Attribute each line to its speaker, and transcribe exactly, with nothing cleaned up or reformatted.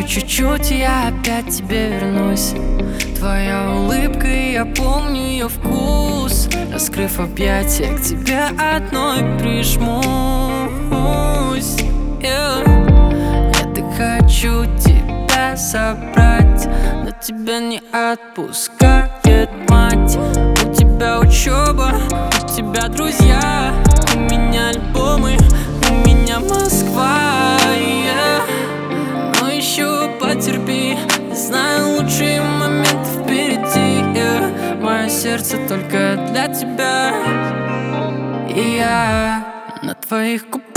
Speaker 1: чуть-чуть, и я опять к тебе вернусь. Твоя улыбка, и я помню ее вкус. Раскрыв объятия, к тебе одной прижмусь. yeah. Я так хочу тебя собрать, но тебя не отпускает мать. У тебя учеба, у тебя друзья, у меня альбомы, у меня Москва. yeah. Но еще потерпи, знаю, лучшие моменты впереди. yeah. Мое сердце только для тебя, и я на твоих губах